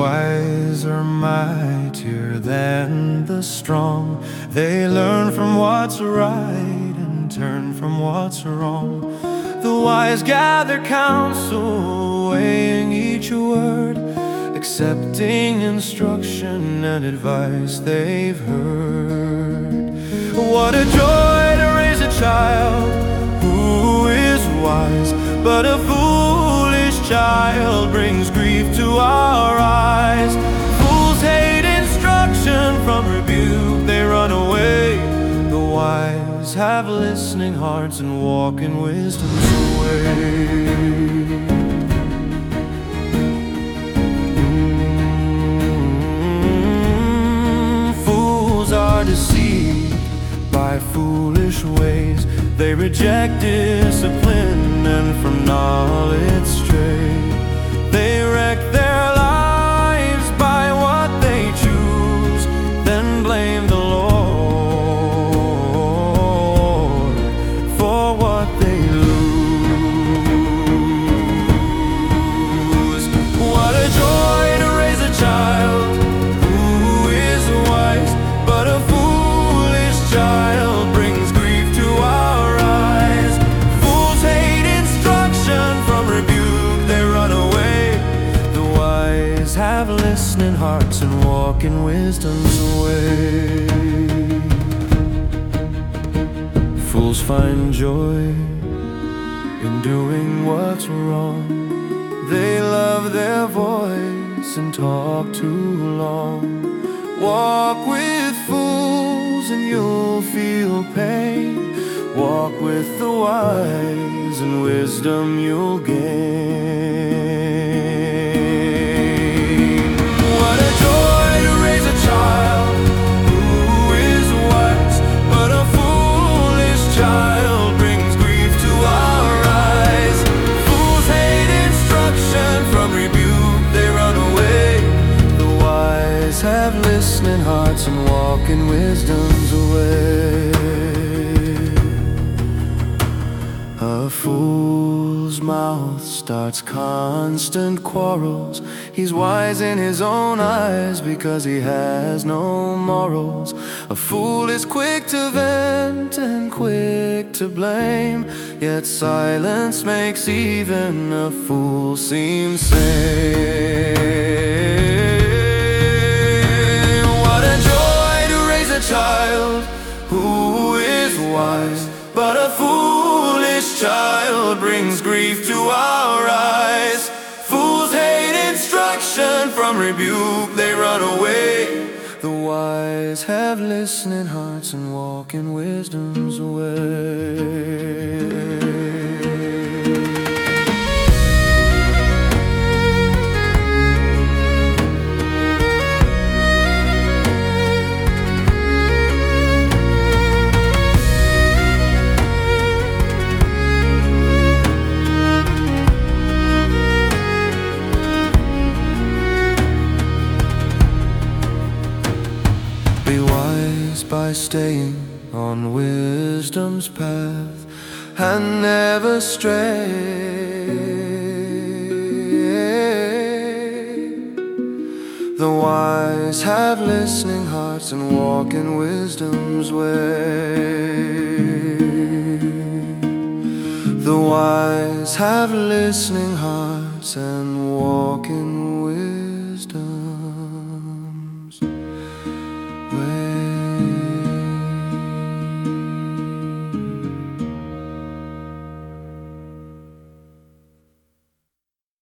wise are mightier than the strong. They learn from what's right and turn from what's wrong. The wise gather counsel, weighing each word, accepting instruction and advice they've heard. What a joy to raise a child who is wise, but a foolish child brings grief to our eyes. Fools hate instruction, from rebuke they run away. The wise have listening hearts and walk in wisdom's way. Deceived by foolish ways, they reject discipline and from knowledge stray. They wreck their lives by what they choose, then blame the Lord for what they lose. What a joy to raise a child who is wise, but a child brings grief to our eyes. Fools hate instruction, from rebuke they run away. The wise have listening hearts and walk in wisdom's way. Fools find joy in doing what's wrong. They love their voice and talk too long. Walk with fools and you'll feel pain. Walk with the wise and wisdom you'll gain. What a joy to raise a child who is wise, but a foolish child brings grief to our eyes. Fools hate instruction, from rebuke they run away. The wise have listening hearts and walk in wisdom's way. A fool's mouth starts constant quarrels. He's wise in his own eyes because he has no morals. A fool is quick to vent and quick to blame, yet silence makes even a fool seem sane. Child who is wise, but a foolish child brings grief to our eyes. Fools hate instruction, from rebuke they run away. The wise have listening hearts and walk in wisdom's way. By staying on wisdom's path and never stray. The wise have listening hearts and walk in wisdom's way. The wise have listening hearts and walk in wisdom's way.